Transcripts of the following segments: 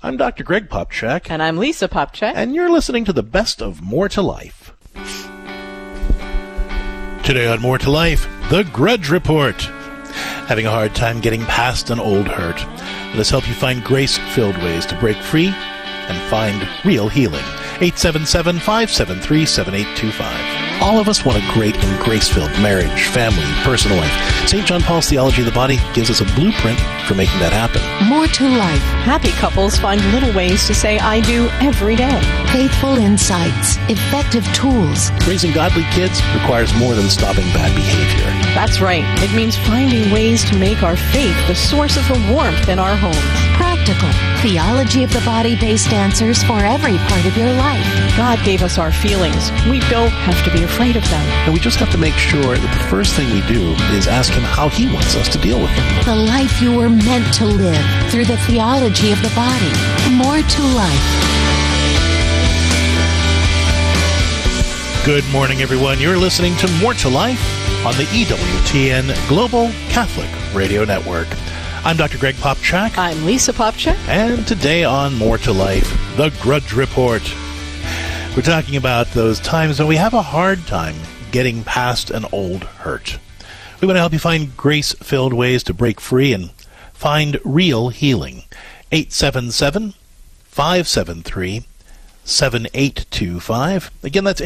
I'm Dr. Greg Popcak. And I'm Lisa Popcak. And you're listening to the best of More to Life. Today on More to Life, The Grudge Report. Having a hard time getting past an old hurt? Let us help you find grace-filled ways to break free and find real healing. 877-573-7825. All of us want a great and grace-filled marriage, family, personal life. St. John Paul's Theology of the Body gives us a blueprint for making that happen. More to life. Happy couples find little ways to say I do every day. Faithful insights. Effective tools. Raising godly kids requires more than stopping bad behavior. That's right. It means finding ways to make our faith the source of the warmth in our homes. Practical. Theology of the Body-based answers for every part of your life. God gave us our feelings. We don't have to be afraid of them. And we just have to make sure that the first thing we do is ask Him how He wants us to deal with them. The life you were meant to live through the theology of the body. More to life. Good morning, everyone. You're listening to More to Life on the EWTN Global Catholic Radio Network. I'm Dr. Greg Popcak. I'm Lisa Popcak. And today on More to Life, The Grudge Report. We're talking about those times when we have a hard time getting past an old hurt. We want to help you find grace-filled ways to break free and find real healing. 877-573-7825. Again, that's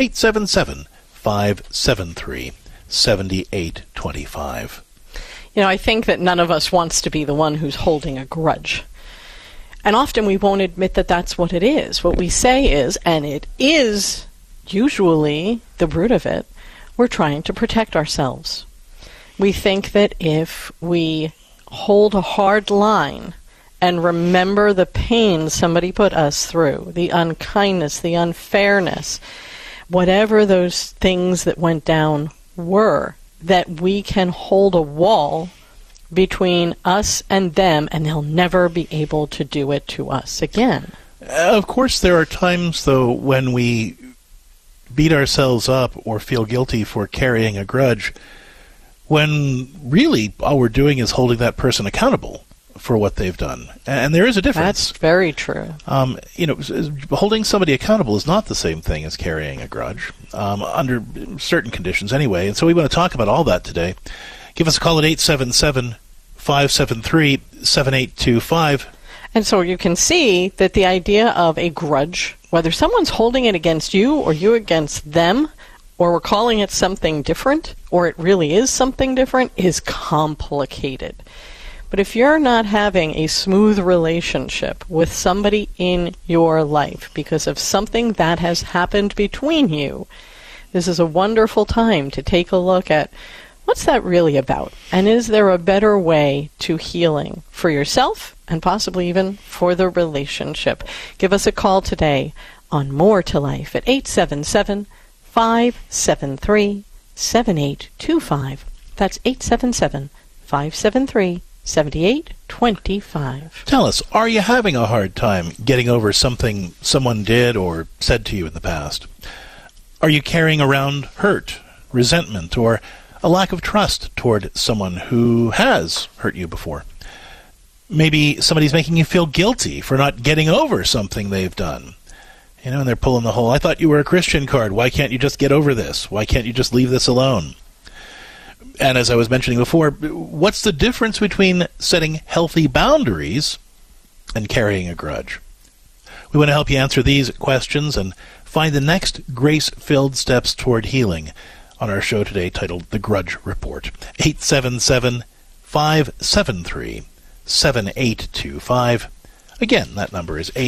877-573-7825. You know, I think that none of us wants to be the one who's holding a grudge. And often we won't admit that that's what it is. What we say is, and it is usually the root of it, we're trying to protect ourselves. We think that if we hold a hard line and remember the pain somebody put us through, the unkindness, the unfairness, whatever those things that went down were, that we can hold a wall between us and them, and they'll never be able to do it to us again. Of course, there are times, though, when we beat ourselves up or feel guilty for carrying a grudge, when really all we're doing is holding that person accountable for what they've done. And there is a difference. That's very true. Holding somebody accountable is not the same thing as carrying a grudge, under certain conditions anyway. And so we want to talk about all that today. Give us a call at 877-573-7825. And so you can see that the idea of a grudge, whether someone's holding it against you or you against them, or we're calling it something different, or it really is something different, is complicated. But if you're not having a smooth relationship with somebody in your life because of something that has happened between you, this is a wonderful time to take a look at what's that really about? And is there a better way to healing for yourself and possibly even for the relationship? Give us a call today on More to Life at 877-573-7825. That's 877-573-7825. Tell us, are you having a hard time getting over something someone did or said to you in the past? Are you carrying around hurt, resentment, or a lack of trust toward someone who has hurt you before? Maybe somebody's making you feel guilty for not getting over something they've done. You know, and they're pulling the whole, I thought you were a Christian card. Why can't you just get over this? Why can't you just leave this alone? And as I was mentioning before, what's the difference between setting healthy boundaries and carrying a grudge? We want to help you answer these questions and find the next grace-filled steps toward healing on our show today titled The Grudge Report. 877-573-7825. Again, that number is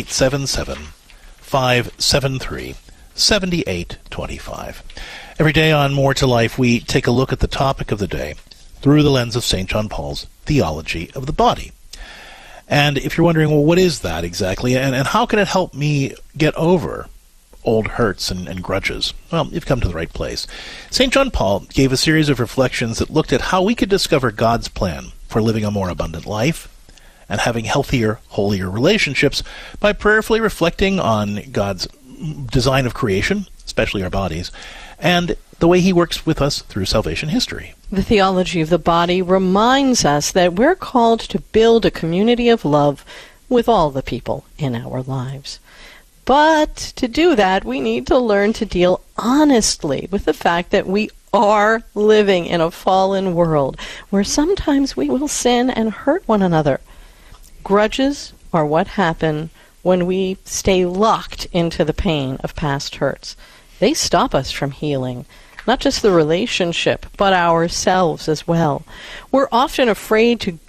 877-573-7825. Every day on More to Life, we take a look at the topic of the day through the lens of St. John Paul's Theology of the Body. And if you're wondering, well, what is that exactly, and how can it help me get over old hurts and grudges? Well, you've come to the right place. St. John Paul gave a series of reflections that looked at how we could discover God's plan for living a more abundant life and having healthier, holier relationships by prayerfully reflecting on God's design of creation, especially our bodies, and the way he works with us through salvation history. The Theology of the Body reminds us that we're called to build a community of love with all the people in our lives. But to do that, we need to learn to deal honestly with the fact that we are living in a fallen world where sometimes we will sin and hurt one another. Grudges are what happen when we stay locked into the pain of past hurts. They stop us from healing, not just the relationship, but ourselves as well. We're often afraid to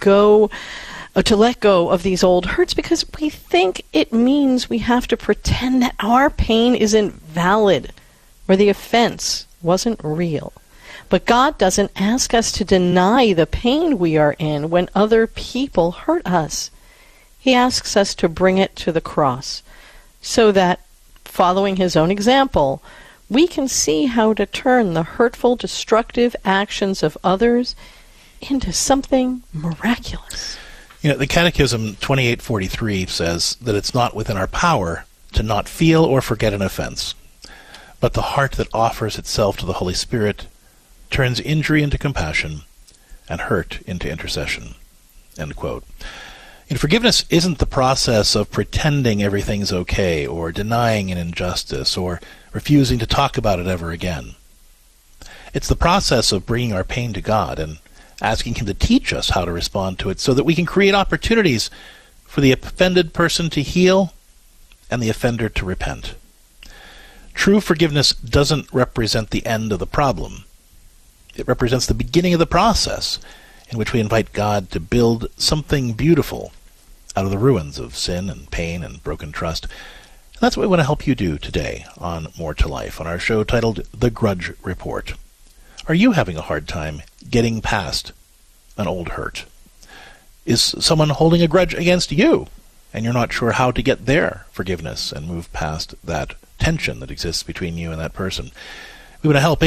let go of these old hurts because we think it means we have to pretend that our pain isn't valid or the offense wasn't real. But God doesn't ask us to deny the pain we are in when other people hurt us. He asks us to bring it to the cross so that, following his own example, we can see how to turn the hurtful, destructive actions of others into something miraculous. The Catechism 2843 says that it's not within our power to not feel or forget an offense, but the heart that offers itself to the Holy Spirit turns injury into compassion and hurt into intercession. End quote. Forgiveness isn't the process of pretending everything's okay or denying an injustice or refusing to talk about it ever again. It's the process of bringing our pain to God and asking him to teach us how to respond to it so that we can create opportunities for the offended person to heal and the offender to repent. True forgiveness doesn't represent the end of the problem. It represents the beginning of the process in which we invite God to build something beautiful out of the ruins of sin and pain and broken trust. And that's what we want to help you do today on More to Life, on our show titled The Grudge Report. Are you having a hard time getting past an old hurt? Is someone holding a grudge against you, and you're not sure how to get their forgiveness and move past that tension that exists between you and that person? We want to help.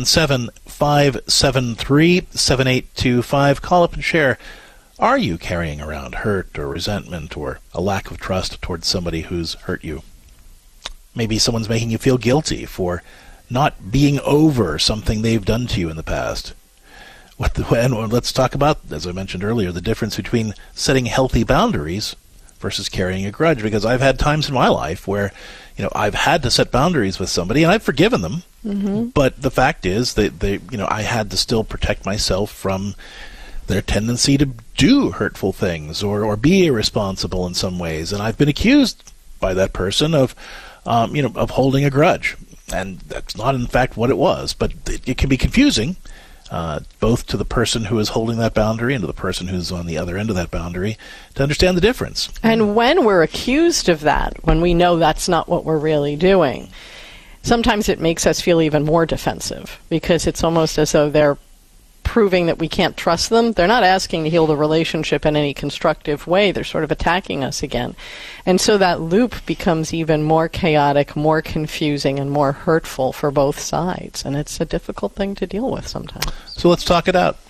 877-573-7825. Call up and share. Are you carrying around hurt or resentment or a lack of trust towards somebody who's hurt you? Maybe someone's making you feel guilty for not being over something they've done to you in the past. And let's talk about, as I mentioned earlier, the difference between setting healthy boundaries versus carrying a grudge. Because I've had times in my life where, I've had to set boundaries with somebody and I've forgiven them. Mm-hmm. But the fact is that I had to still protect myself from their tendency to do hurtful things or be irresponsible in some ways. And I've been accused by that person of holding a grudge. And that's not, in fact, what it was. But it can be confusing, both to the person who is holding that boundary and to the person who's on the other end of that boundary, to understand the difference. And when we're accused of that, when we know that's not what we're really doing, sometimes it makes us feel even more defensive because it's almost as though they're proving that we can't trust them. They're not asking to heal the relationship in any constructive way. They're sort of attacking us again. And so that loop becomes even more chaotic, more confusing, and more hurtful for both sides. And it's a difficult thing to deal with sometimes. So let's talk it out.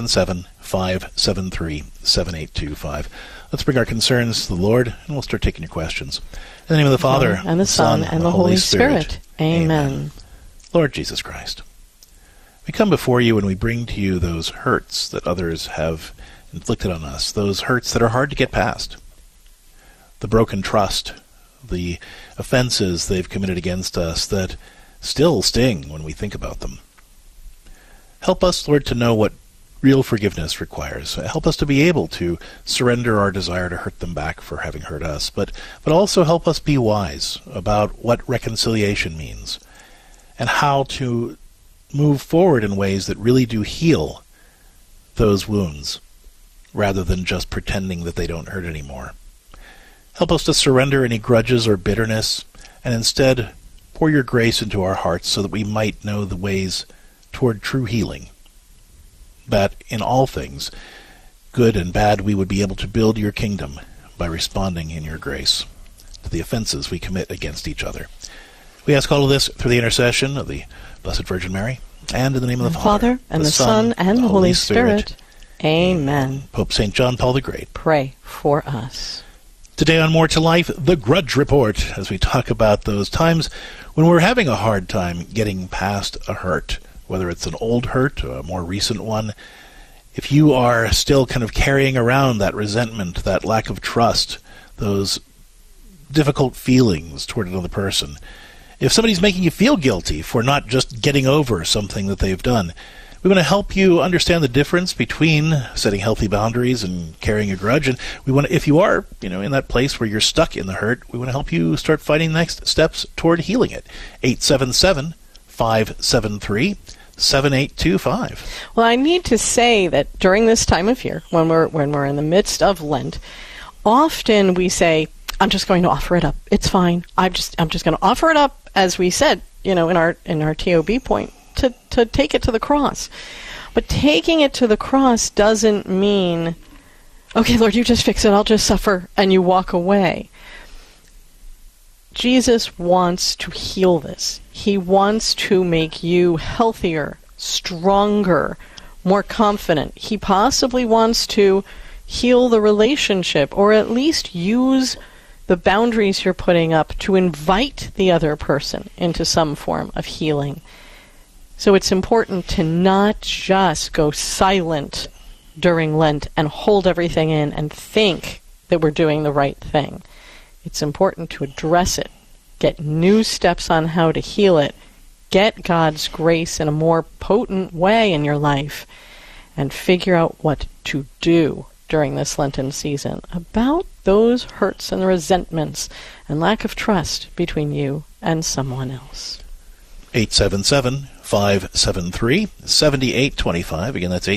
877-573-7825. Let's bring our concerns to the Lord, and we'll start taking your questions. In the name of the Father, and the Son, and the Holy Spirit. Amen. Lord Jesus Christ, we come before you and we bring to you those hurts that others have inflicted on us, those hurts that are hard to get past. The broken trust, the offenses they've committed against us that still sting when we think about them. Help us, Lord, to know what real forgiveness requires. Help us to be able to surrender our desire to hurt them back for having hurt us, but also help us be wise about what reconciliation means and how to move forward in ways that really do heal those wounds, rather than just pretending that they don't hurt anymore. Help us to surrender any grudges or bitterness, and instead pour your grace into our hearts so that we might know the ways toward true healing. That in all things, good and bad, we would be able to build your kingdom by responding in your grace to the offenses we commit against each other. We ask all of this through the intercession of the Blessed Virgin Mary, and in the name of the Father, and the Son, and the Holy Spirit. Amen. Pope St. John Paul the Great, pray for us. Today on More to Life, The Grudge Report, as we talk about those times when we're having a hard time getting past a hurt, whether it's an old hurt or a more recent one. If you are still kind of carrying around that resentment, that lack of trust, those difficult feelings toward another person. If somebody's making you feel guilty for not just getting over something that they've done, we want to help you understand the difference between setting healthy boundaries and carrying a grudge. And we want to, if you are, in that place where you're stuck in the hurt, we want to help you start finding the next steps toward healing it. 877-573-7825. Well, I need to say that during this time of year, when we're in the midst of Lent, often we say, I'm just going to offer it up. It's fine. I'm just going to offer it up, as we said, in our TOB point, to take it to the cross. But taking it to the cross doesn't mean, okay, Lord, you just fix it, I'll just suffer, and you walk away. Jesus wants to heal this. He wants to make you healthier, stronger, more confident. He possibly wants to heal the relationship, or at least use the boundaries you're putting up to invite the other person into some form of healing. So it's important to not just go silent during Lent and hold everything in and think that we're doing the right thing. It's important to address it, get new steps on how to heal it, get God's grace in a more potent way in your life, and figure out what to do during this Lenten season about those hurts and resentments and lack of trust between you and someone else. 877-573-7825. Again, that's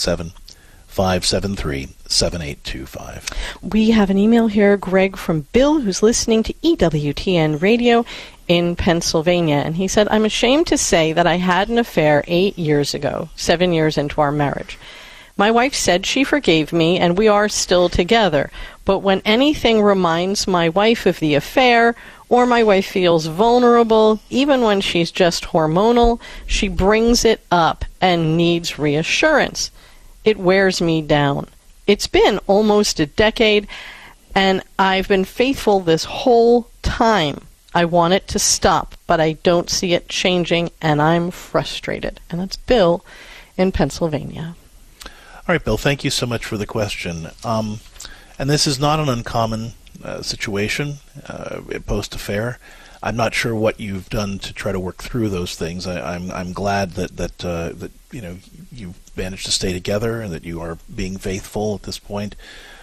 877-573-7825. We have an email here, Greg, from Bill, who's listening to EWTN Radio in Pennsylvania. And he said, I'm ashamed to say that I had an affair 8 years ago, 7 years into our marriage. My wife said she forgave me, and we are still together. But when anything reminds my wife of the affair, or my wife feels vulnerable, even when she's just hormonal, she brings it up and needs reassurance. It wears me down. It's been almost a decade, and I've been faithful this whole time. I want it to stop, but I don't see it changing, and I'm frustrated. And that's Bill in Pennsylvania. All right, Bill, thank you so much for the question. And this is not an uncommon situation post-affair. I'm not sure what you've done to try to work through those things. I'm glad that you've managed to stay together and that you are being faithful at this point.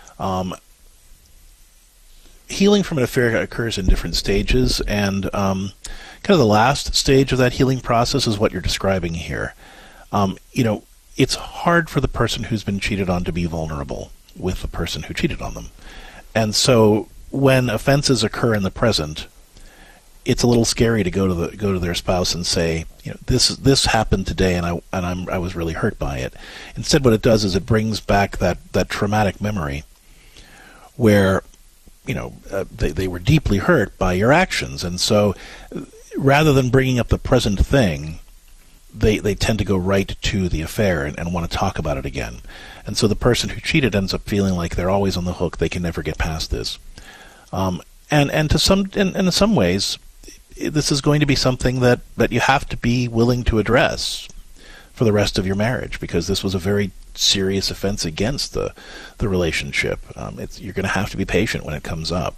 Healing from an affair occurs in different stages, and kind of the last stage of that healing process is what you're describing here. It's hard for the person who's been cheated on to be vulnerable with the person who cheated on them. And so when offenses occur in the present, it's a little scary to go to their spouse and say, this happened today, and I was really hurt by it. Instead, what it does is it brings back that traumatic memory where they were deeply hurt by your actions. And so rather than bringing up the present thing, they tend to go right to the affair and want to talk about it again. And so the person who cheated ends up feeling like they're always on the hook. They can never get past this. And in some ways, this is going to be something that you have to be willing to address for the rest of your marriage, because this was a very serious offense against the relationship. You're going to have to be patient when it comes up.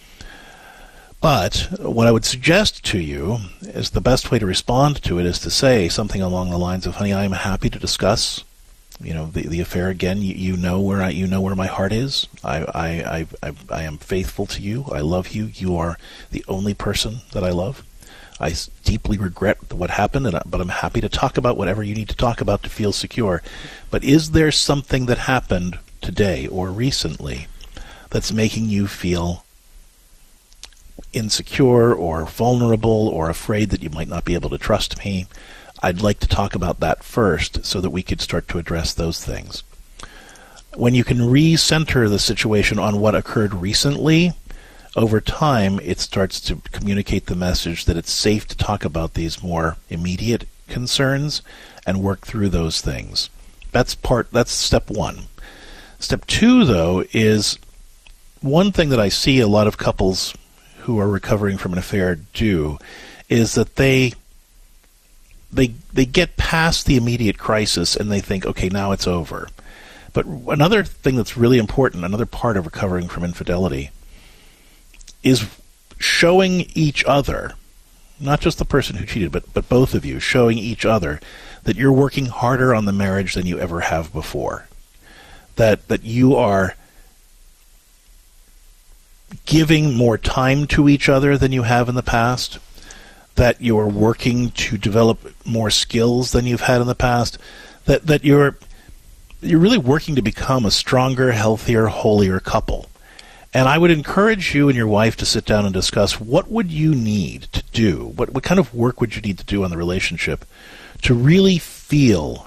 But what I would suggest to you is the best way to respond to it is to say something along the lines of, honey, I am happy to discuss, the affair again. You know where my heart is. I am faithful to you. I love you. You are the only person that I love. I deeply regret what happened, but I'm happy to talk about whatever you need to talk about to feel secure. But is there something that happened today or recently that's making you feel insecure or vulnerable or afraid that you might not be able to trust me? I'd like to talk about that first so that we could start to address those things. When you can recenter the situation on what occurred recently, over time it starts to communicate the message that it's safe to talk about these more immediate concerns and work through those things. That's step one. Step two, though, is one thing that I see a lot of couples who are recovering from an affair do is that they get past the immediate crisis and they think, okay, now it's over. But another thing that's really important, another part of recovering from infidelity, is showing each other, not just the person who cheated, but both of you, showing each other that you're working harder on the marriage than you ever have before. That you are giving more time to each other than you have in the past, that you're working to develop more skills than you've had in the past, that you're really working to become a stronger, healthier, holier couple. And I would encourage you and your wife to sit down and discuss what would you need to do, what kind of work would you need to do on the relationship to really feel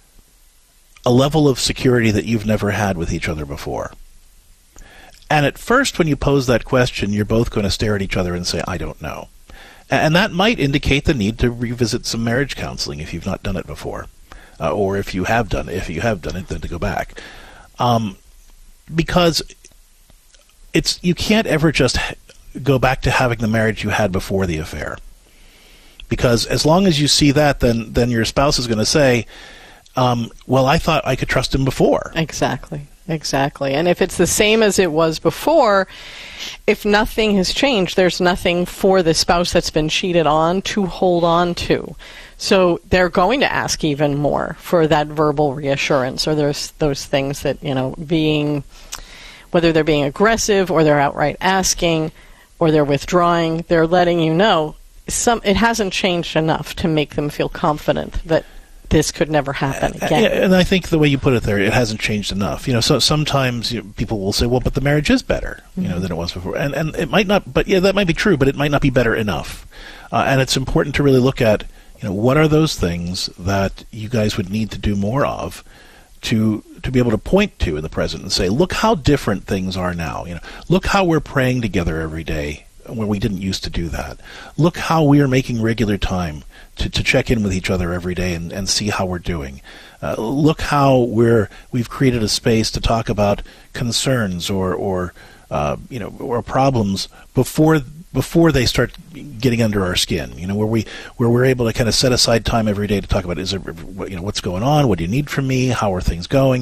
a level of security that you've never had with each other before. And at first, when you pose that question, you're both going to stare at each other and say, I don't know. And that might indicate the need to revisit some marriage counseling if you've not done it before. Or if you have done it, then to go back. Because you can't ever just go back to having the marriage you had before the affair. Because as long as you see that, then your spouse is going to say, well, I thought I could trust him before. Exactly. And if it's the same as it was before, if nothing has changed, there's nothing for the spouse that's been cheated on to hold on to. So they're going to ask even more for that verbal reassurance, or there's those things that, whether they're being aggressive or they're outright asking or they're withdrawing, they're letting you know it hasn't changed enough to make them feel confident that this could never happen again. And I think the way you put it there, it hasn't changed enough. So sometimes people will say, well, but the marriage is better, than it was before. And it might not, but that might be true, but it might not be better enough. And it's important to really look at, what are those things that you guys would need to do more of to be able to point to in the present and say, look how different things are now. Look how we're praying together every day when we didn't used to do that. Look how we are making regular time to check in with each other every day and see how we're doing. Look how we've created a space to talk about concerns or problems before they start getting under our skin. Where we're able to kind of set aside time every day to talk about what's going on, what do you need from me, how are things going.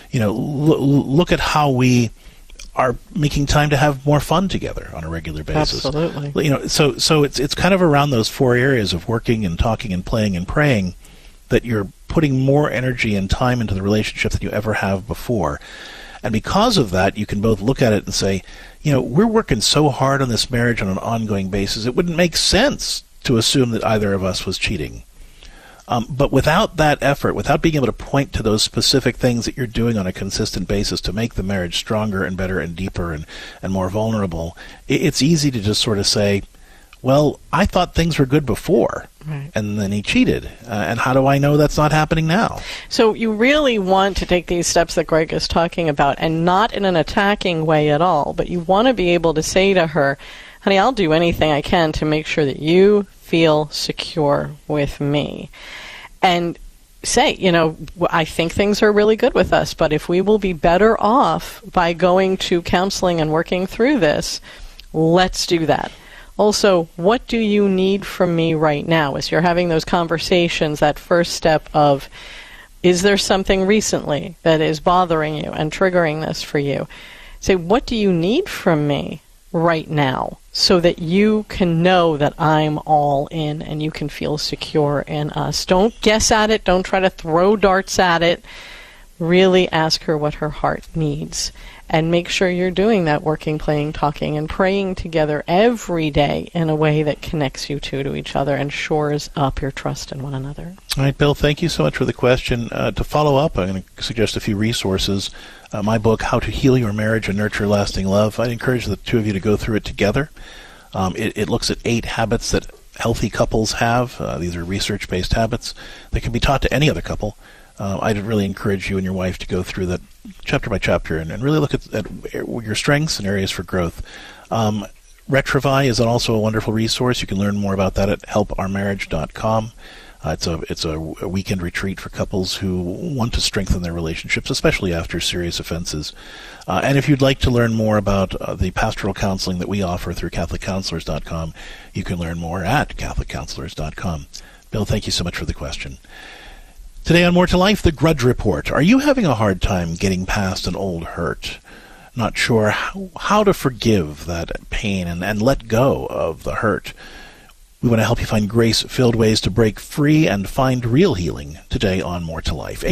Look at how we are making time to have more fun together on a regular basis. Absolutely. So it's kind of around those four areas of working and talking and playing and praying that you're putting more energy and time into the relationship than you ever have before. And because of that, you can both look at it and say, we're working so hard on this marriage on an ongoing basis, it wouldn't make sense to assume that either of us was cheating. But without that effort, without being able to point to those specific things that you're doing on a consistent basis to make the marriage stronger and better and deeper and more vulnerable, it's easy to just sort of say, well, I thought things were good before, right, and then he cheated. And how do I know that's not happening now? So you really want to take these steps that Greg is talking about, and not in an attacking way at all, but you want to be able to say to her, honey, I'll do anything I can to make sure that you feel secure with me. And say, I think things are really good with us, but if we will be better off by going to counseling and working through this, let's do that. Also, what do you need from me right now? As you're having those conversations, that first step of, is there something recently that is bothering you and triggering this for you? Say, what do you need from me right now so that you can know that I'm all in and you can feel secure in us? Don't guess at it. Don't try to throw darts at it. Really ask her what her heart needs. And make sure you're doing that working, playing, talking, and praying together every day in a way that connects you two to each other and shores up your trust in one another. All right, Bill, thank you so much for the question. To follow up, I'm going to suggest a few resources. My book, How to Heal Your Marriage and Nurture Lasting Love. I'd encourage the two of you to go through it together. It looks at 8 habits that healthy couples have. These are research-based habits that can be taught to any other couple. I'd really encourage you and your wife to go through that chapter by chapter and really look at your strengths and areas for growth. Retrivai is also a wonderful resource. You can learn more about that at helpourmarriage.com. It's a weekend retreat for couples who want to strengthen their relationships, especially after serious offenses. And if you'd like to learn more about the pastoral counseling that we offer through CatholicCounselors.com, you can learn more at CatholicCounselors.com. Bill, thank you so much for the question. Today on More to Life, the Grudge Report. Are you having a hard time getting past an old hurt? not sure how to forgive that pain and let go of the hurt. We want to help you find grace-filled ways to break free and find real healing today on More to Life.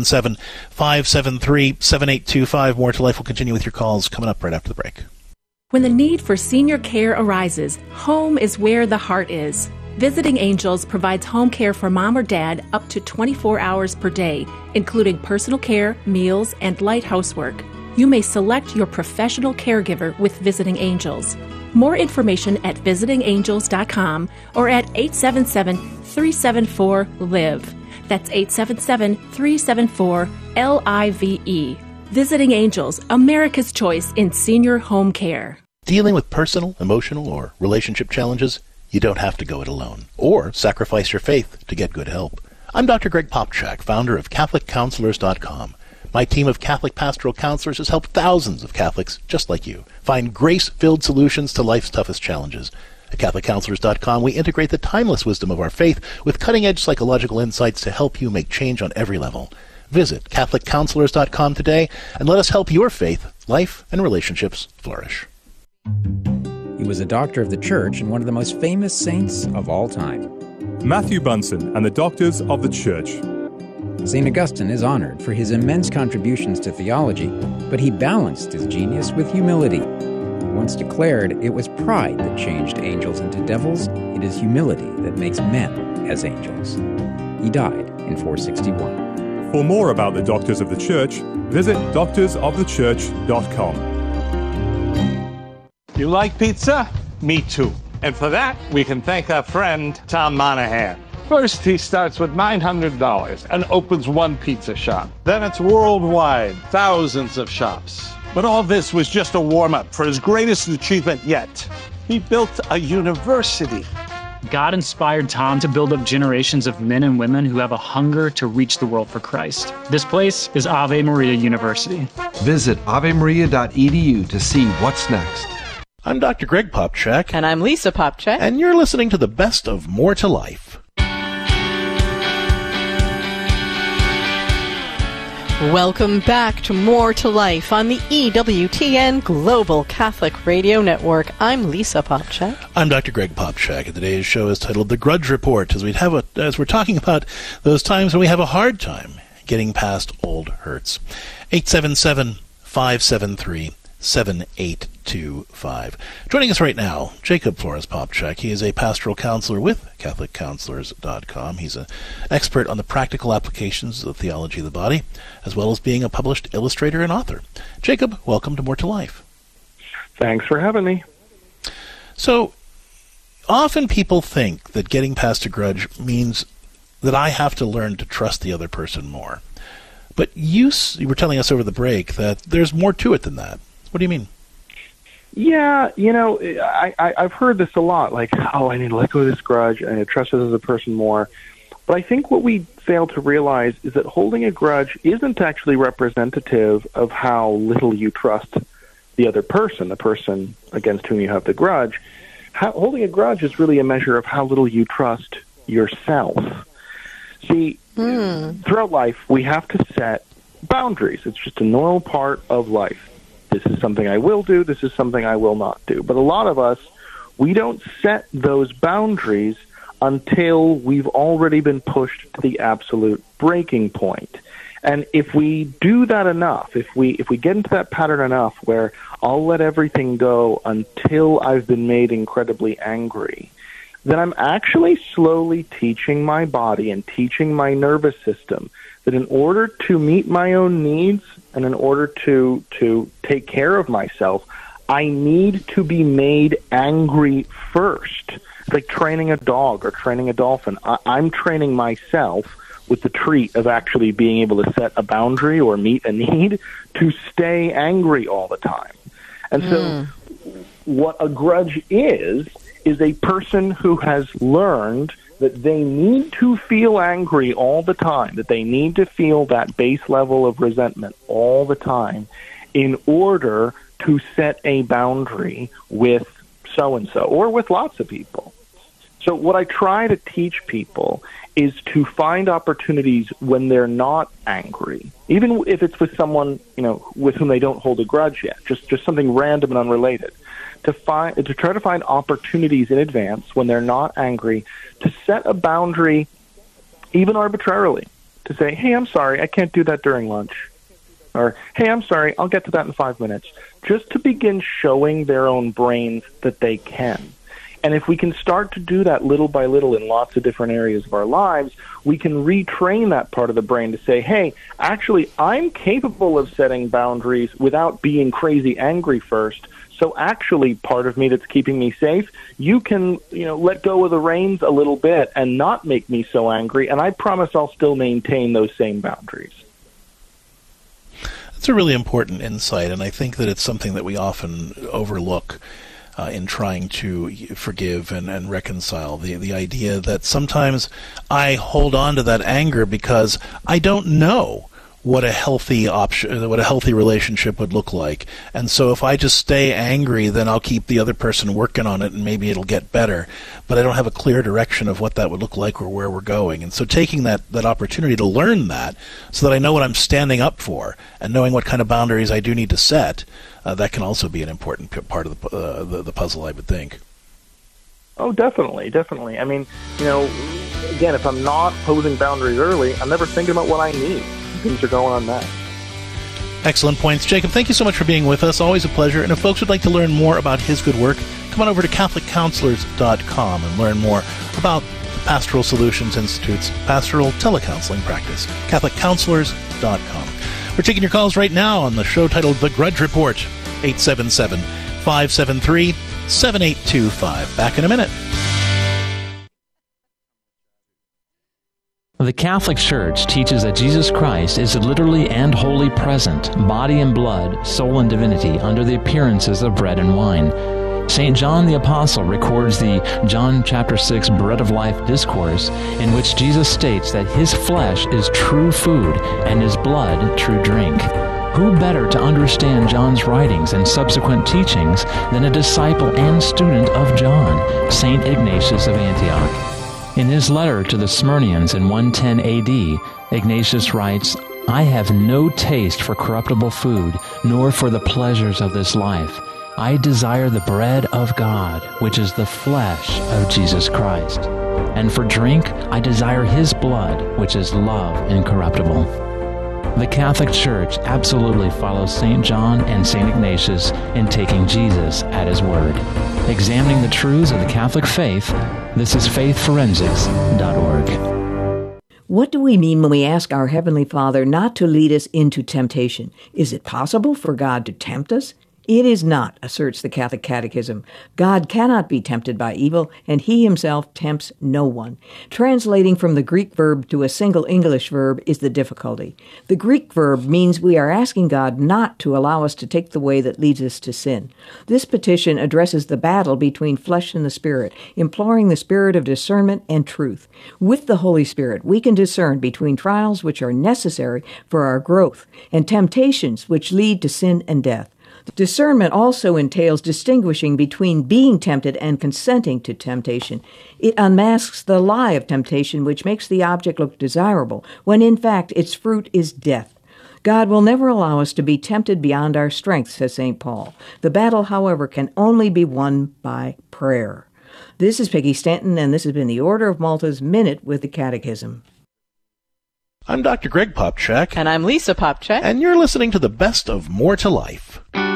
877-573-7825. More to Life will continue with your calls coming up right after the break. When the need for senior care arises, home is where the heart is. Visiting Angels provides home care for mom or dad up to 24 hours per day, including personal care, meals, and light housework. You may select your professional caregiver with Visiting Angels. More information at visitingangels.com or at 877-374-LIVE. That's 877-374-LIVE. Visiting Angels, America's choice in senior home care. Dealing with personal, emotional, or relationship challenges? You don't have to go it alone or sacrifice your faith to get good help. I'm Dr. Greg Popchak, founder of CatholicCounselors.com. My team of Catholic pastoral counselors has helped thousands of Catholics just like you find grace-filled solutions to life's toughest challenges. At CatholicCounselors.com, we integrate the timeless wisdom of our faith with cutting-edge psychological insights to help you make change on every level. Visit CatholicCounselors.com today and let us help your faith, life, and relationships flourish. He was a doctor of the Church and one of the most famous saints of all time. Matthew Bunson and the Doctors of the Church. St. Augustine is honored for his immense contributions to theology, but he balanced his genius with humility. He once declared, "It was pride that changed angels into devils. It is humility that makes men as angels." He died in 461. For more about the Doctors of the Church, visit doctorsofthechurch.com. You like pizza? Me too. And for that, we can thank our friend Tom Monahan. First, he starts with $900 and opens one pizza shop. Then it's worldwide, thousands of shops. But all this was just a warm-up for his greatest achievement yet. He built a university. God inspired Tom to build up generations of men and women who have a hunger to reach the world for Christ. This place is Ave Maria University. Visit avemaria.edu to see what's next. I'm Dr. Greg Popchak. And I'm Lisa Popchak. And you're listening to the best of More to Life. Welcome back to More to Life on the EWTN Global Catholic Radio Network. I'm Lisa Popchak. I'm Dr. Greg Popchak, and today's show is titled The Grudge Report, as we're talking about those times when we have a hard time getting past old hurts. 877-573-7825. Joining us right now, Jacob Flores Popchak. He is a pastoral counselor with CatholicCounselors.com. He's an expert on the practical applications of the theology of the body, as well as being a published illustrator and author. Jacob, welcome to More to Life. Thanks for having me. So, often people think that getting past a grudge means that I have to learn to trust the other person more. But you were telling us over the break that there's more to it than that. What do you mean? Yeah, I've heard this a lot, like, I need to let go of this grudge, I need to trust this other person more. But I think what we fail to realize is that holding a grudge isn't actually representative of how little you trust the other person, the person against whom you have the grudge. Holding a grudge is really a measure of how little you trust yourself. See, throughout life, we have to set boundaries. It's just a normal part of life. This is something I will do. This is something I will not do. But a lot of us, we don't set those boundaries until we've already been pushed to the absolute breaking point. And if we do that enough, if we get into that pattern enough where I'll let everything go until I've been made incredibly angry, then I'm actually slowly teaching my body and teaching my nervous system that in order to meet my own needs and in order to take care of myself, I need to be made angry first. It's like training a dog or training a dolphin. I'm training myself with the treat of actually being able to set a boundary or meet a need to stay angry all the time. And so what a grudge is a person who has learned that they need to feel angry all the time, that they need to feel that base level of resentment all the time in order to set a boundary with so-and-so or with lots of people. So what I try to teach people is to find opportunities when they're not angry, even if it's with someone, with whom they don't hold a grudge yet, just something random and unrelated, to try to find opportunities in advance when they're not angry to set a boundary, even arbitrarily, to say, hey, I'm sorry, I can't do that during lunch. Or, hey, I'm sorry, I'll get to that in 5 minutes. Just to begin showing their own brains that they can. And if we can start to do that little by little in lots of different areas of our lives, we can retrain that part of the brain to say, hey, actually, I'm capable of setting boundaries without being crazy angry first. So actually, part of me that's keeping me safe, you can, let go of the reins a little bit and not make me so angry, and I promise I'll still maintain those same boundaries. That's a really important insight, and I think that it's something that we often overlook in trying to forgive and reconcile. The idea that sometimes I hold on to that anger because I don't know what a healthy relationship would look like. And so if I just stay angry, then I'll keep the other person working on it and maybe it'll get better. But I don't have a clear direction of what that would look like or where we're going. And so taking that opportunity to learn that so that I know what I'm standing up for and knowing what kind of boundaries I do need to set, that can also be an important part of the puzzle, I would think. Oh, definitely. I mean, again, if I'm not posing boundaries early, I'm never thinking about what I need. Things are going on that. Excellent points. Jacob, thank you so much for being with us. Always a pleasure. And if folks would like to learn more about his good work, come on over to CatholicCounselors.com and learn more about the Pastoral Solutions Institute's pastoral telecounseling practice. CatholicCounselors.com. We're taking your calls right now on the show titled The Grudge Report, 877-573-7825. Back in a minute. The Catholic Church teaches that Jesus Christ is literally and wholly present, body and blood, soul and divinity, under the appearances of bread and wine. St. John the Apostle records the John chapter 6 Bread of Life discourse, in which Jesus states that his flesh is true food and his blood true drink. Who better to understand John's writings and subsequent teachings than a disciple and student of John, St. Ignatius of Antioch? In his letter to the Smyrnians in 110 A.D., Ignatius writes, I have no taste for corruptible food, nor for the pleasures of this life. I desire the bread of God, which is the flesh of Jesus Christ. And for drink, I desire his blood, which is love incorruptible. The Catholic Church absolutely follows St. John and St. Ignatius in taking Jesus at his word. Examining the truths of the Catholic faith, this is faithforensics.org. What do we mean when we ask our Heavenly Father not to lead us into temptation? Is it possible for God to tempt us? It is not, asserts the Catholic Catechism. God cannot be tempted by evil, and he himself tempts no one. Translating from the Greek verb to a single English verb is the difficulty. The Greek verb means we are asking God not to allow us to take the way that leads us to sin. This petition addresses the battle between flesh and the Spirit, imploring the Spirit of discernment and truth. With the Holy Spirit, we can discern between trials which are necessary for our growth and temptations which lead to sin and death. Discernment also entails distinguishing between being tempted and consenting to temptation. It unmasks the lie of temptation, which makes the object look desirable, when in fact its fruit is death. God will never allow us to be tempted beyond our strength, says St. Paul. The battle, however, can only be won by prayer. This is Peggy Stanton, and this has been the Order of Malta's Minute with the Catechism. I'm Dr. Greg Popcak. And I'm Lisa Popcak. And you're listening to the best of More to Life.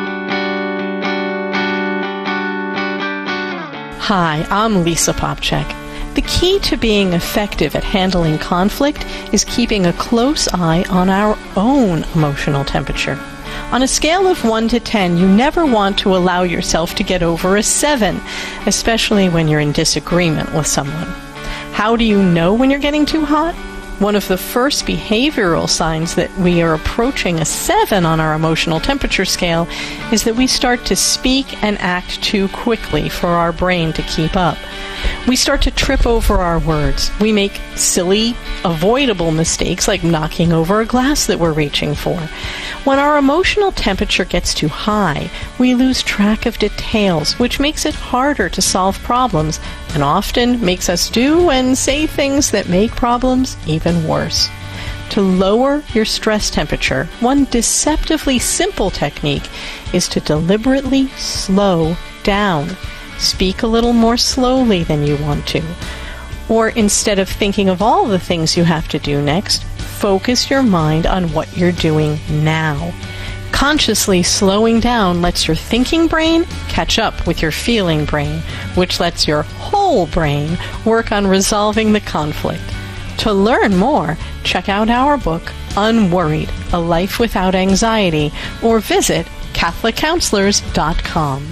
Hi, I'm Lisa Popcak. The key to being effective at handling conflict is keeping a close eye on our own emotional temperature. On a scale of 1 to 10, you never want to allow yourself to get over a 7, especially when you're in disagreement with someone. How do you know when you're getting too hot? One of the first behavioral signs that we are approaching a 7 on our emotional temperature scale is that we start to speak and act too quickly for our brain to keep up. We start to trip over our words. We make silly, avoidable mistakes like knocking over a glass that we're reaching for. When our emotional temperature gets too high, we lose track of details, which makes it harder to solve problems and often makes us do and say things that make problems even worse. To lower your stress temperature, one deceptively simple technique is to deliberately slow down. Speak a little more slowly than you want to. Or instead of thinking of all the things you have to do next, focus your mind on what you're doing now. Consciously slowing down lets your thinking brain catch up with your feeling brain, which lets your whole brain work on resolving the conflict. To learn more, check out our book, Unworried, A Life Without Anxiety, or visit CatholicCounselors.com.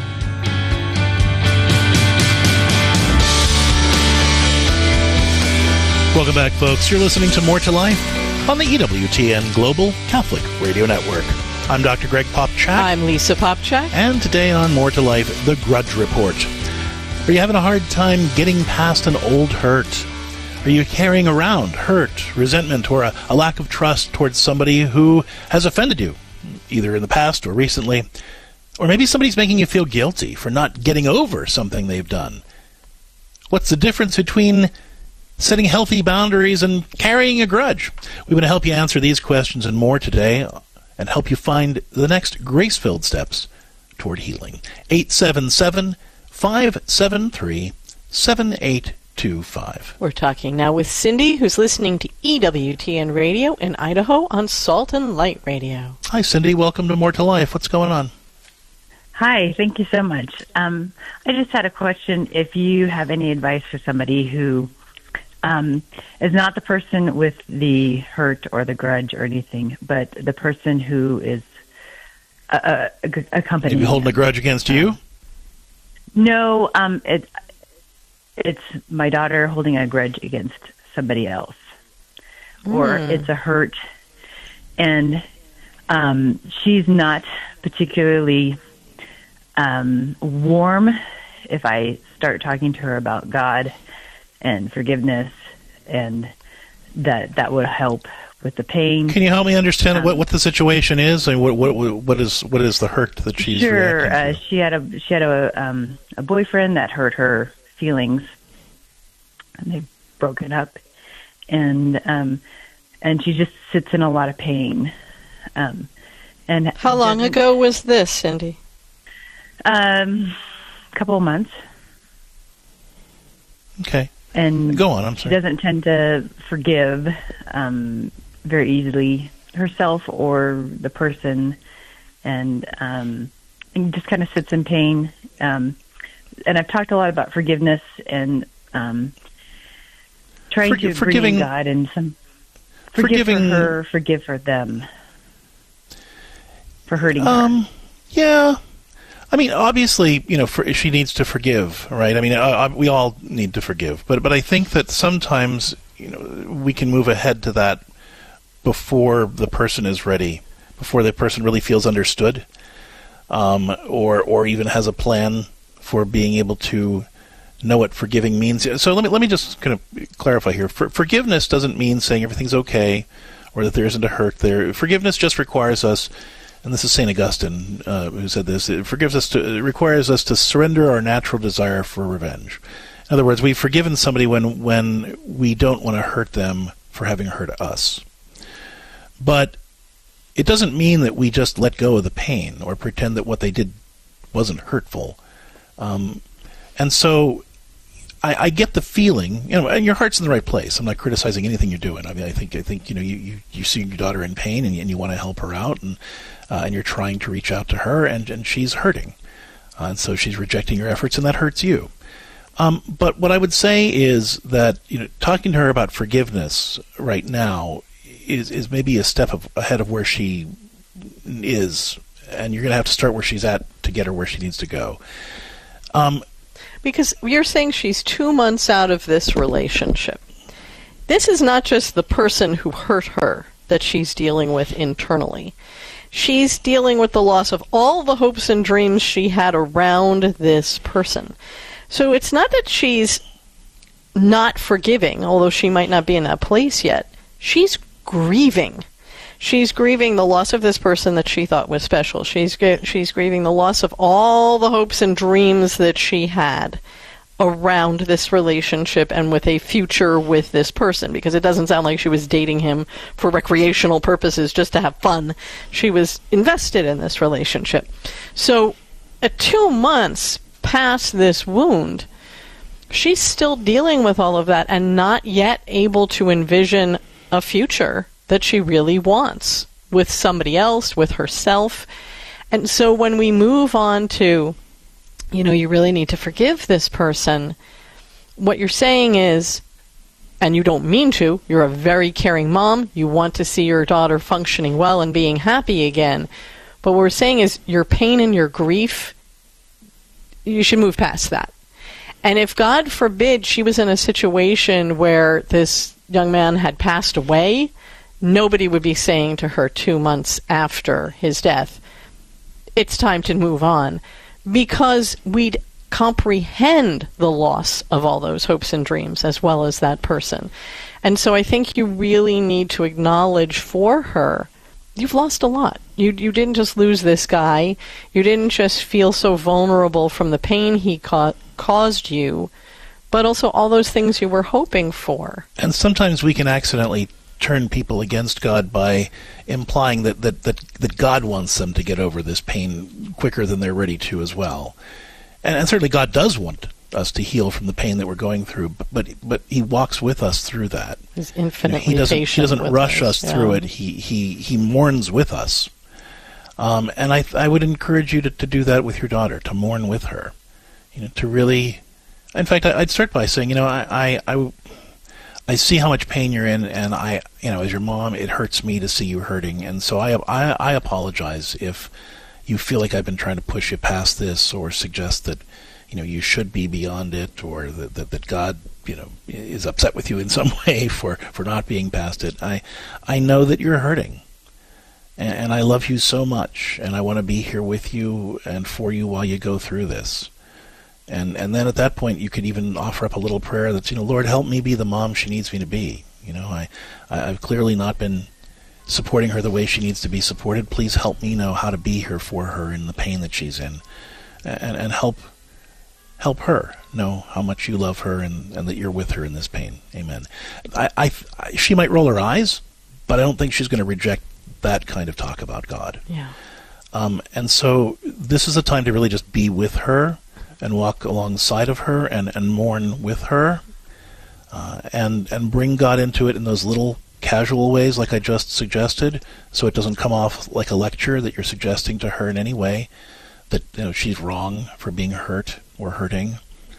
Welcome back, folks. You're listening to More to Life on the EWTN Global Catholic Radio Network. I'm Dr. Greg Popchak. I'm Lisa Popchak. And today on More to Life, The Grudge Report. Are you having a hard time getting past an old hurt? Are you carrying around hurt, resentment, or a lack of trust towards somebody who has offended you, either in the past or recently? Or maybe somebody's making you feel guilty for not getting over something they've done. What's the difference between setting healthy boundaries and carrying a grudge? We want to help you answer these questions and more today and help you find the next grace-filled steps toward healing. 877-573-7825. We're talking now with Cindy, who's listening to EWTN Radio in Idaho on Salt and Light Radio. Hi, Cindy. Welcome to More to Life. What's going on? Hi, thank you so much. I just had a question. If you have any advice for somebody who is not the person with the hurt or the grudge or anything, but the person who is accompanying. Maybe holding a grudge against you? No, it's my daughter holding a grudge against somebody else, or it's a hurt, and she's not particularly warm if I start talking to her about God and forgiveness, and that would help with the pain. Can you help me understand what the situation is, and what is the hurt that she's reacting to? She had a boyfriend that hurt her feelings, and they've broken up, and she just sits in a lot of pain. And how long ago was this, Cindy? A couple of months. Okay. And go on. I'm sorry. She doesn't tend to forgive very easily herself or the person, and just kind of sits in pain. And I've talked a lot about forgiveness and trying to bring in God and some forgive for her, forgive for them for hurting her. Yeah. I mean, obviously, she needs to forgive, right? I mean, we all need to forgive, but I think that sometimes, we can move ahead to that before the person is ready, before the person really feels understood, or even has a plan for being able to know what forgiving means. So let me just kind of clarify here. Forgiveness doesn't mean saying everything's okay, or that there isn't a hurt there. Forgiveness just requires us. And this is St. Augustine who said this. It requires us to surrender our natural desire for revenge. In other words, we've forgiven somebody when we don't want to hurt them for having hurt us. But it doesn't mean that we just let go of the pain or pretend that what they did wasn't hurtful. And so I get the feeling, and your heart's in the right place. I'm not criticizing anything you're doing. I mean, I think you see your daughter in pain and you want to help her out, and you're trying to reach out to her, and she's hurting. And so she's rejecting your efforts, and that hurts you. But what I would say is that talking to her about forgiveness right now is maybe a step ahead of where she is, and you're going to have to start where she's at to get her where she needs to go. Because you're saying she's 2 months out of this relationship. This is not just the person who hurt her that she's dealing with internally. She's dealing with the loss of all the hopes and dreams she had around this person. So it's not that she's not forgiving, although she might not be in that place yet. She's grieving. She's grieving the loss of this person that she thought was special. She's grieving the loss of all the hopes and dreams that she had around this relationship and with a future with this person, because it doesn't sound like she was dating him for recreational purposes just to have fun. She was invested in this relationship. So at 2 months past this wound, she's still dealing with all of that and not yet able to envision a future that she really wants with somebody else, with herself. And so when we move on to, you really need to forgive this person, what you're saying is, and you don't mean to, you're a very caring mom, you want to see your daughter functioning well and being happy again, but what we're saying is your pain and your grief, you should move past that. And if, God forbid, she was in a situation where this young man had passed away, nobody would be saying to her 2 months after his death, it's time to move on, because we'd comprehend the loss of all those hopes and dreams as well as that person. And so I think you really need to acknowledge for her, you've lost a lot. You didn't just lose this guy. You didn't just feel so vulnerable from the pain he caused you, but also all those things you were hoping for. And sometimes we can accidentally turn people against God by implying that God wants them to get over this pain quicker than they're ready to as well. And certainly God does want us to heal from the pain that we're going through, but He walks with us through that. He's infinitely patient. He doesn't rush us through it. He mourns with us. And I would encourage you to do that with your daughter, to mourn with her. To really, in fact, I'd start by saying, I see how much pain you're in, and as your mom, it hurts me to see you hurting, and so I apologize if you feel like I've been trying to push you past this, or suggest that, you should be beyond it, or that God, is upset with you in some way for not being past it. I know that you're hurting, and I love you so much, and I want to be here with you and for you while you go through this. And then at that point, you could even offer up a little prayer that's, Lord, help me be the mom she needs me to be. I've clearly not been supporting her the way she needs to be supported. Please help me know how to be here for her in the pain that she's in, and help her know how much you love her and that you're with her in this pain. Amen. She might roll her eyes, but I don't think she's going to reject that kind of talk about God. Yeah. And so this is a time to really just be with her and walk alongside of her and mourn with her, and bring God into it in those little casual ways like I just suggested, so it doesn't come off like a lecture that you're suggesting to her in any way that she's wrong for being hurt or hurting.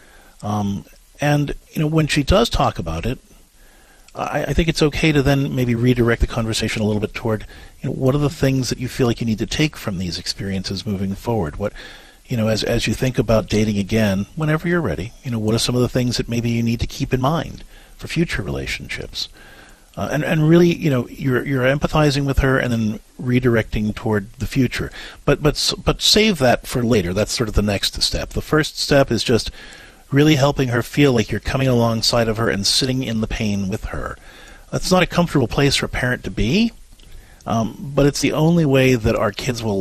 And when she does talk about it, I think it's okay to then maybe redirect the conversation a little bit toward what are the things that you feel like you need to take from these experiences moving forward. What as you think about dating again, whenever you're ready, what are some of the things that maybe you need to keep in mind for future relationships? And really, you're empathizing with her and then redirecting toward the future. But save that for later. That's sort of the next step. The first step is just really helping her feel like you're coming alongside of her and sitting in the pain with her. That's not a comfortable place for a parent to be, but it's the only way that our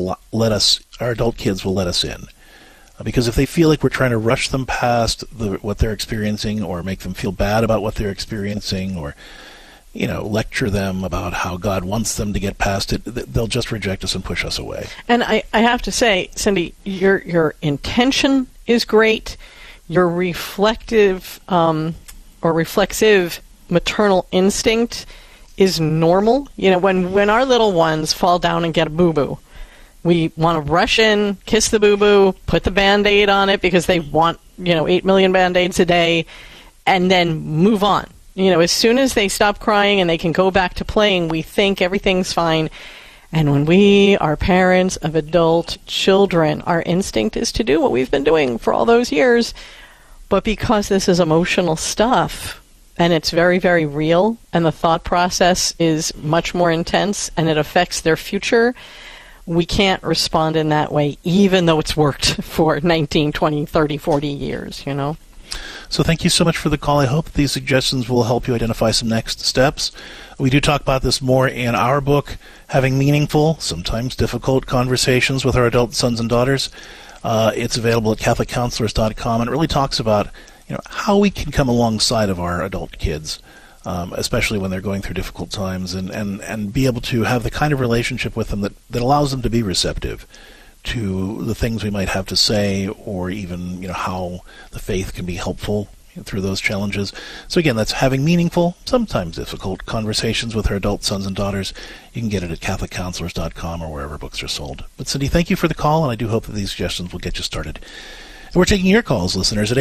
adult kids will let us in. Because if they feel like we're trying to rush them past what they're experiencing, or make them feel bad about what they're experiencing, or lecture them about how God wants them to get past it, they'll just reject us and push us away. And I have to say, Cindy, your intention is great. Your reflective or reflexive maternal instinct is normal. When our little ones fall down and get a boo-boo, we want to rush in, kiss the boo-boo, put the Band-Aid on it because they want, 8 million Band-Aids a day, and then move on. As soon as they stop crying and they can go back to playing, we think everything's fine. And when we are parents of adult children, our instinct is to do what we've been doing for all those years. But because this is emotional stuff, and it's very, very real, and the thought process is much more intense, and it affects their future, we can't respond in that way, even though it's worked for 19, 20, 30, 40 years, So thank you so much for the call. I hope that these suggestions will help you identify some next steps. We do talk about this more in our book, Having Meaningful, Sometimes Difficult Conversations with Our Adult Sons and Daughters. It's available at CatholicCounselors.com, and it really talks about how we can come alongside of our adult kids, especially when they're going through difficult times, and be able to have the kind of relationship with them that allows them to be receptive to the things we might have to say, or even how the faith can be helpful through those challenges. So again, that's Having Meaningful, Sometimes Difficult Conversations with Our Adult Sons and Daughters. You can get it at CatholicCounselors.com or wherever books are sold. But Cindy, thank you for the call, and I do hope that these suggestions will get you started. And we're taking your calls, listeners, at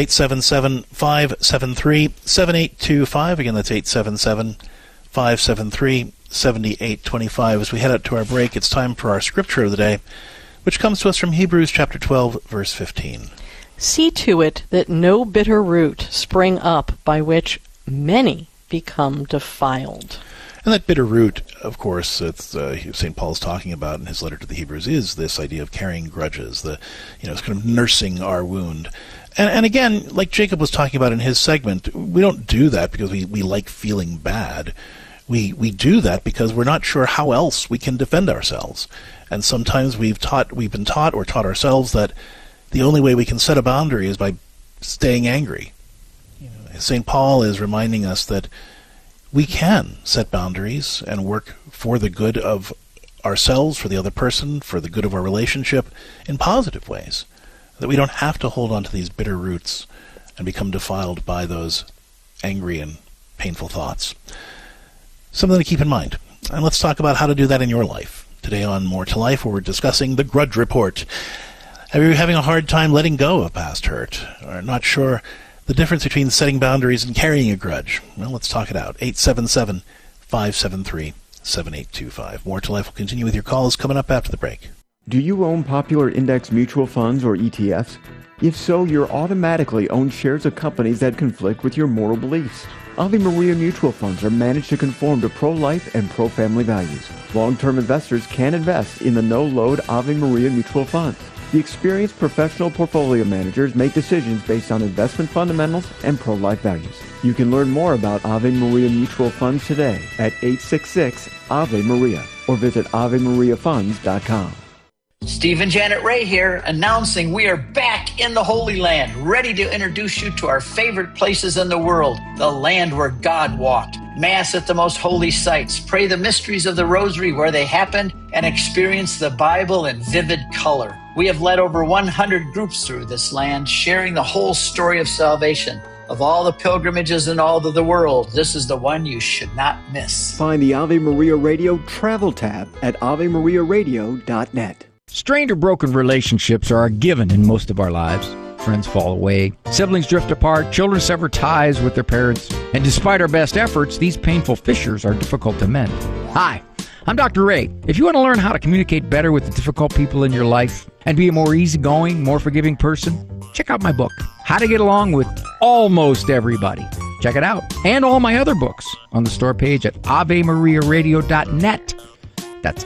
877-573-7825. Again, that's 877-573-7825. As we head out to our break, it's time for our scripture of the day, which comes to us from Hebrews chapter 12, verse 15. See to it that no bitter root spring up by which many become defiled. And that bitter root, of course, it's St. Paul's talking about in his letter to the Hebrews, is this idea of carrying grudges, it's kind of nursing our wound. And again, like Jacob was talking about in his segment, we don't do that because we like feeling bad. We do that because we're not sure how else we can defend ourselves. And sometimes we've been taught ourselves that the only way we can set a boundary is by staying angry. St. Paul is reminding us that we can set boundaries and work for the good of ourselves, for the other person, for the good of our relationship in positive ways. That we don't have to hold on to these bitter roots and become defiled by those angry and painful thoughts. Something to keep in mind. And let's talk about how to do that in your life. Today on More to Life, where we're discussing the Grudge Report. Are you having a hard time letting go of past hurt? Or not sure the difference between setting boundaries and carrying a grudge? Well, let's talk it out. 877-573-7825. More to Life will continue with your calls coming up after the break. Do you own popular index mutual funds or ETFs? If so, you're automatically own shares of companies that conflict with your moral beliefs. Ave Maria mutual funds are managed to conform to pro-life and pro-family values. Long-term investors can invest in the no-load Ave Maria mutual funds. The experienced professional portfolio managers make decisions based on investment fundamentals and pro-life values. You can learn more about Ave Maria mutual funds today at 866-AVE-MARIA or visit AveMariaFunds.com. Steve and Janet Ray here, announcing we are back in the Holy Land, ready to introduce you to our favorite places in the world, the land where God walked. Mass at the most holy sites, pray the mysteries of the Rosary where they happened, and experience the Bible in vivid color. We have led over 100 groups through this land, sharing the whole story of salvation. Of all the pilgrimages in all of the world, this is the one you should not miss. Find the Ave Maria Radio travel tab at AveMariaRadio.net. Strained or broken relationships are a given in most of our lives. Friends fall away, siblings drift apart, children sever ties with their parents, and despite our best efforts, these painful fissures are difficult to mend. Hi, I'm Dr. Ray. If you want to learn how to communicate better with the difficult people in your life and be a more easygoing, more forgiving person, check out my book, How to Get Along with Almost Everybody. Check it out, and all my other books on the store page at AveMariaRadio.net. That's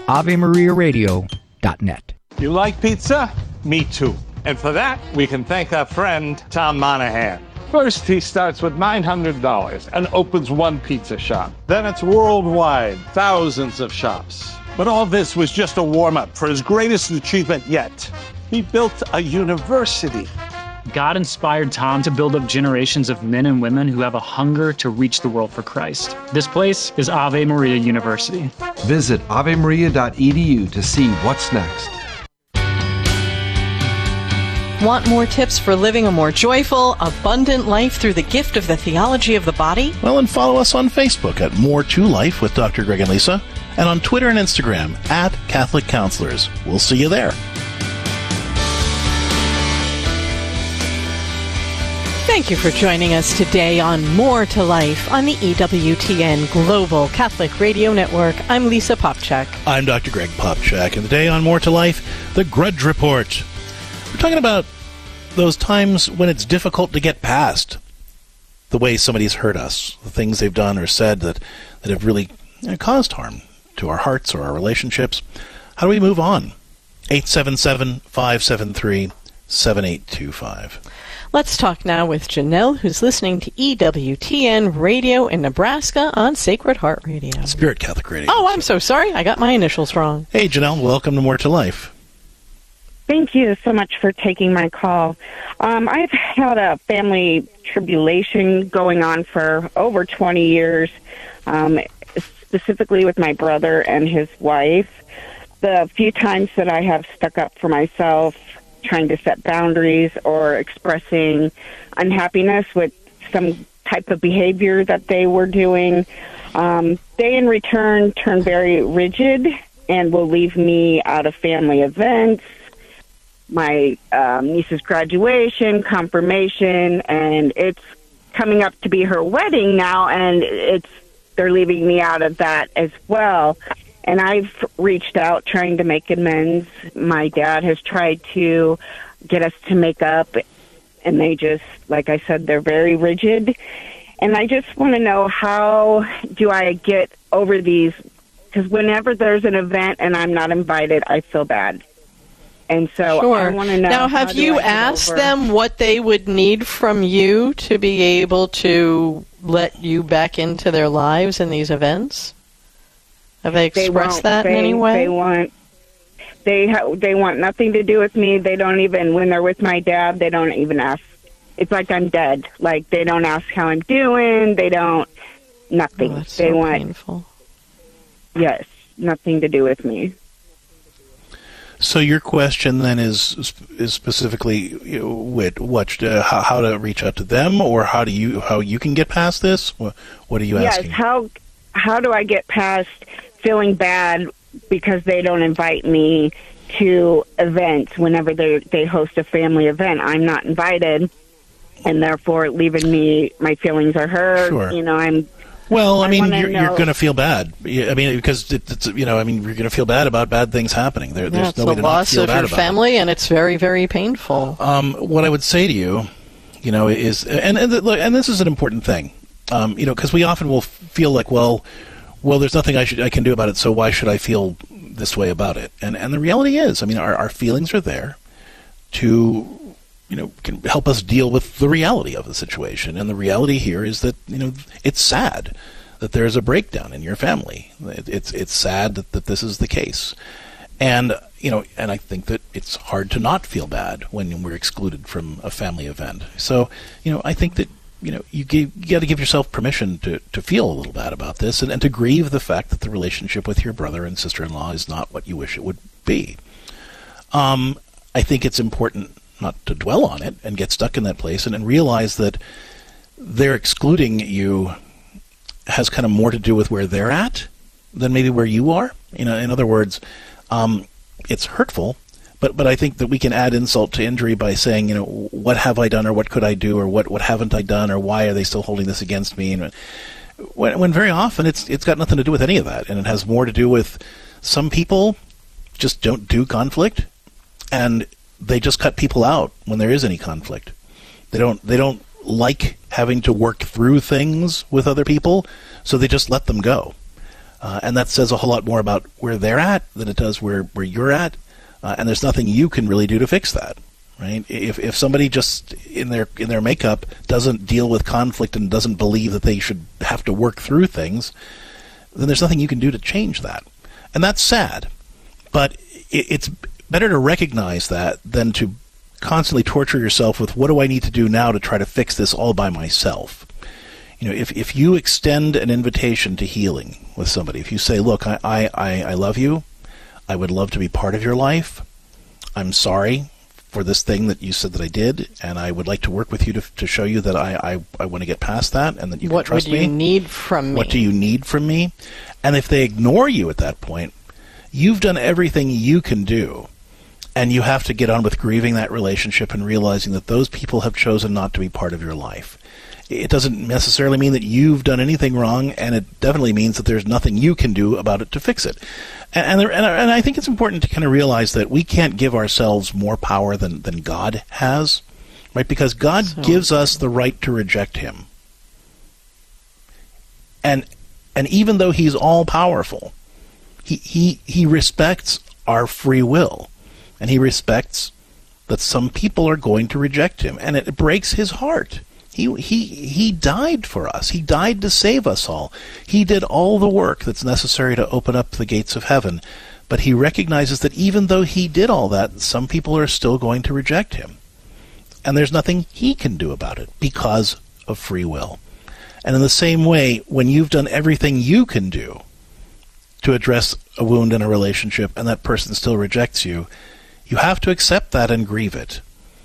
AveMariaRadio.net. You like pizza? Me too. And for that, we can thank our friend Tom Monahan. First, he starts with $900 and opens one pizza shop. Then it's worldwide, thousands of shops. But all this was just a warm-up for his greatest achievement yet. He built a university. God inspired Tom to build up generations of men and women who have a hunger to reach the world for Christ. This place is Ave Maria University. Visit avemaria.edu to see what's next. Want more tips for living a more joyful, abundant life through the gift of the theology of the body? Well, and follow us on Facebook at More to Life with Dr. Greg and Lisa, and on Twitter and Instagram at Catholic Counselors. We'll see you there. Thank you for joining us today on More to Life on the EWTN Global Catholic Radio Network. I'm Lisa Popchak. I'm Dr. Greg Popchak, and today on More to Life, the Grudge Report. We're talking about those times when it's difficult to get past the way somebody's hurt us, the things they've done or said that have really caused harm to our hearts or our relationships. How do we move on? 877-573-7825. 7825. Let's talk now with Janelle, who's listening to EWTN Radio in Nebraska on Sacred Heart Radio. Spirit Catholic Radio. Oh, I'm so sorry. I got my initials wrong. Hey, Janelle, welcome to More to Life. Thank you so much for taking my call. I've had a family tribulation going on for over 20 years, specifically with my brother and his wife. The few times that I have stuck up for myself, trying to set boundaries or expressing unhappiness with some type of behavior that they were doing, they in return turn very rigid and will leave me out of family events, my niece's graduation, confirmation, and it's coming up to be her wedding now, and they're leaving me out of that as well. And I've reached out trying to make amends. My dad has tried to get us to make up, and they just, like I said, they're very rigid. And I just want to know, how do I get over these? Because whenever there's an event and I'm not invited, I feel bad. And so Sure. I want to know. Now, have you asked them what they would need from you to be able to let you back into their lives in these events? Have they expressed that in any way? They want nothing to do with me. They don't even, when they're with my dad, they don't even ask. It's like I'm dead. Like, they don't ask how I'm doing. They don't, nothing. Oh, that's they so want, painful. Yes, nothing to do with me. So your question then is specifically how to reach out to them, or how you can get past this? What are you asking? Yes, how do I get past feeling bad because they don't invite me to events whenever they host a family event? I'm not invited, and therefore leaving me, my feelings are hurt. Sure. You know, Well, I mean, you're going to feel bad. I mean, because it's you're going to feel bad about bad things happening. There's no way to not feel bad about it. It's a loss of your family, and it's very, very painful. What I would say to you, is, and this is an important thing, because we often will feel like, well, there's nothing I can do about it, so why should I feel this way about it? And the reality is, I mean, our feelings are there to, can help us deal with the reality of the situation. And the reality here is that, it's sad that there's a breakdown in your family. It's sad that this is the case. And, and I think that it's hard to not feel bad when we're excluded from a family event. So, I think that, you got to give yourself permission to feel a little bad about this and to grieve the fact that the relationship with your brother and sister-in-law is not what you wish it would be. I think it's important not to dwell on it and get stuck in that place and realize that they're excluding you has kind of more to do with where they're at than maybe where you are. In other words, it's hurtful, but I think that we can add insult to injury by saying, what have I done, or what could I do, or what haven't I done, or why are they still holding this against me? And when very often it's got nothing to do with any of that, and it has more to do with some people just don't do conflict, and they just cut people out when there is any conflict. They don't like having to work through things with other people, so they just let them go. And that says a whole lot more about where they're at than it does where you're at. And there's nothing you can really do to fix that, right? If somebody just in their makeup doesn't deal with conflict and doesn't believe that they should have to work through things, then there's nothing you can do to change that. And that's sad. But it's better to recognize that than to constantly torture yourself with, what do I need to do now to try to fix this all by myself? If you extend an invitation to healing with somebody, if you say, look, I love you, I would love to be part of your life, I'm sorry for this thing that you said that I did, and I would like to work with you to show you that I want to get past that and that you can trust me. What would you need from me? What do you need from me? And if they ignore you at that point, you've done everything you can do. And you have to get on with grieving that relationship and realizing that those people have chosen not to be part of your life. It doesn't necessarily mean that you've done anything wrong, and it definitely means that there's nothing you can do about it to fix it. And I think it's important to kind of realize that we can't give ourselves more power than God has, right? Because God gives us the right to reject Him. And even though He's all-powerful, He respects our free will. And He respects that some people are going to reject him, and it breaks his heart. He died for us. He died to save us all. He did all the work that's necessary to open up the gates of heaven, but he recognizes that even though he did all that, some people are still going to reject him. And there's nothing he can do about it because of free will. And in the same way, when you've done everything you can do to address a wound in a relationship and that person still rejects you, you have to accept that and grieve it.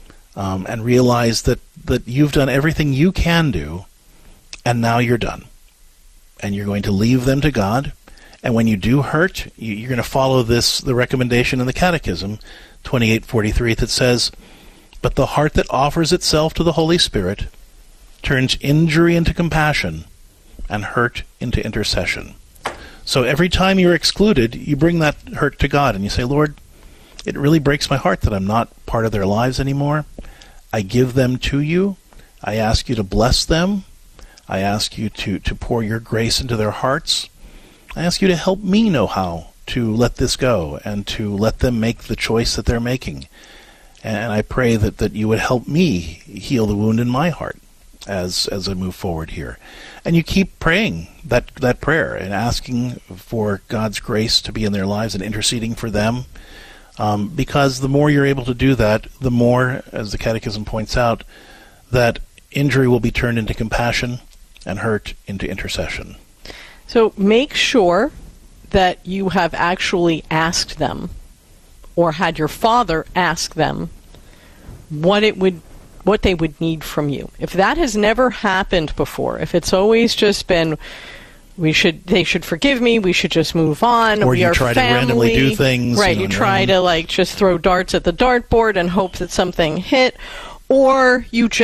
And realize that you've done everything you can do, and now you're done. And you're going to leave them to God. And when you do hurt, you're going to follow the recommendation in the Catechism, 2843, that says, "But the heart that offers itself to the Holy Spirit turns injury into compassion and hurt into intercession." So every time you're excluded, you bring that hurt to God and you say, "Lord, it really breaks my heart that I'm not part of their lives anymore. I give them to you. I ask you to bless them. I ask you to pour your grace into their hearts. I ask you to help me know how to let this go and to let them make the choice that they're making. And I pray that you would help me heal the wound in my heart as I move forward here." And you keep praying that prayer and asking for God's grace to be in their lives and interceding for them. Because the more you're able to do that, the more, as the Catechism points out, that injury will be turned into compassion and hurt into intercession. So make sure that you have actually asked them, or had your father ask them, what they would need from you. If that has never happened before, if it's always just been, they should forgive me, we should just move on, or we you are try family. To randomly do things. Right, you try to just throw darts at the dartboard and hope that something hit, or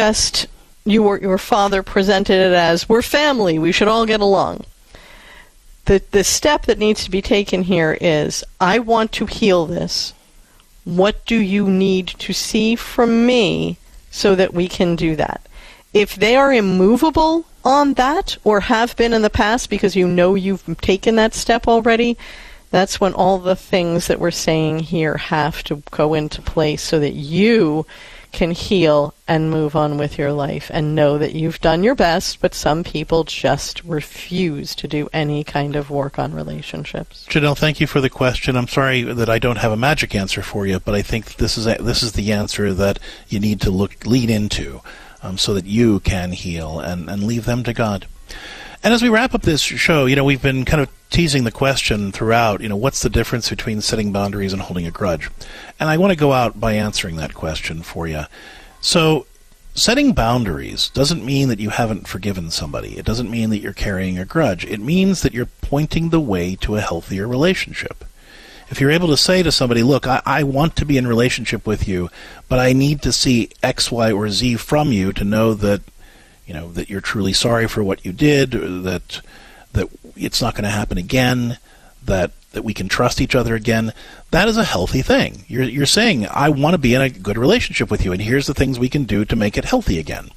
your father presented it as, we're family, we should all get along. The step that needs to be taken here is, I want to heal this. What do you need to see from me so that we can do that? If they are immovable on that, or have been in the past because you know you've taken that step already, that's when all the things that we're saying here have to go into place so that you can heal and move on with your life and know that you've done your best, but some people just refuse to do any kind of work on relationships. Janelle, thank you for the question. I'm sorry that I don't have a magic answer for you, but I think this is the answer that you need to lean into. So that you can heal and leave them to God. And as we wrap up this show, we've been kind of teasing the question throughout, what's the difference between setting boundaries and holding a grudge? And I want to go out by answering that question for you. So setting boundaries doesn't mean that you haven't forgiven somebody. It doesn't mean that you're carrying a grudge. It means that you're pointing the way to a healthier relationship. If you're able to say to somebody, look, I want to be in a relationship with you, but I need to see X, Y, or Z from you to know that, that you're truly sorry for what you did, that it's not going to happen again, that we can trust each other again, that is a healthy thing. You're saying, I want to be in a good relationship with you, and here's the things we can do to make it healthy again.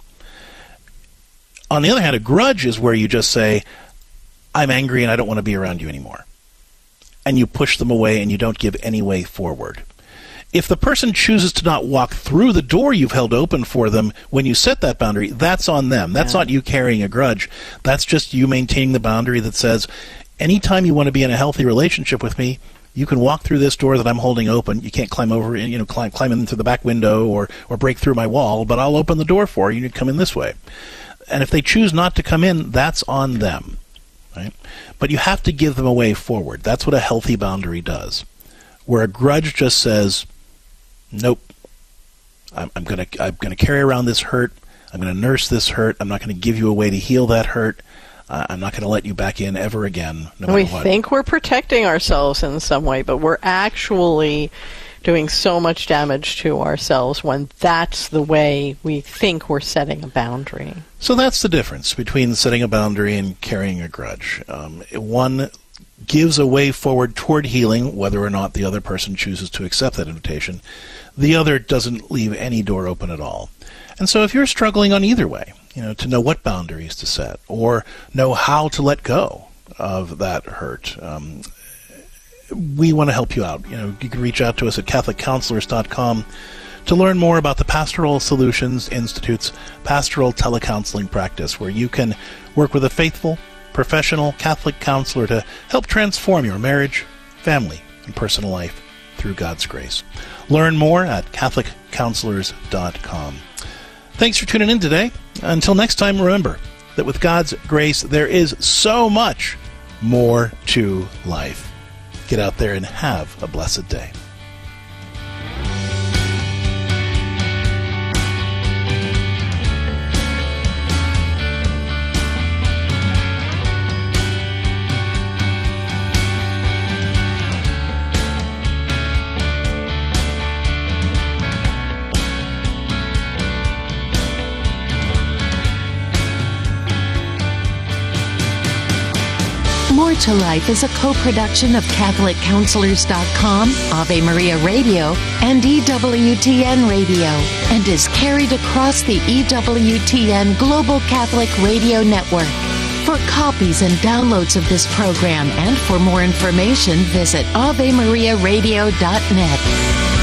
On the other hand, a grudge is where you just say, I'm angry and I don't want to be around you anymore. And you push them away and you don't give any way forward. If the person chooses to not walk through the door you've held open for them when you set that boundary, that's on them. That's not you carrying a grudge. That's just you maintaining the boundary that says, anytime you want to be in a healthy relationship with me, you can walk through this door that I'm holding open. You can't climb over and climb into the back window or break through my wall, but I'll open the door for you. You can come in this way. And if they choose not to come in, that's on them. Right? But you have to give them a way forward. That's what a healthy boundary does. Where a grudge just says, nope, I'm going to carry around this hurt. I'm going to nurse this hurt. I'm not going to give you a way to heal that hurt. I'm not going to let you back in ever again, no matter what. We think we're protecting ourselves in some way, but we're actually doing so much damage to ourselves when that's the way we think we're setting a boundary. So that's the difference between setting a boundary and carrying a grudge. One gives a way forward toward healing, whether or not the other person chooses to accept that invitation. The other doesn't leave any door open at all. And so if you're struggling on either way, to know what boundaries to set or know how to let go of that hurt, we want to help you out. You can reach out to us at CatholicCounselors.com to learn more about the Pastoral Solutions Institute's pastoral telecounseling practice, where you can work with a faithful, professional Catholic counselor to help transform your marriage, family, and personal life through God's grace. Learn more at CatholicCounselors.com. Thanks for tuning in today. Until next time, remember that with God's grace, there is so much more to life. Get out there and have a blessed day. More to Life is a co-production of CatholicCounselors.com, Ave Maria Radio, and EWTN Radio, and is carried across the EWTN Global Catholic Radio Network. For copies and downloads of this program and for more information, visit AveMariaRadio.net.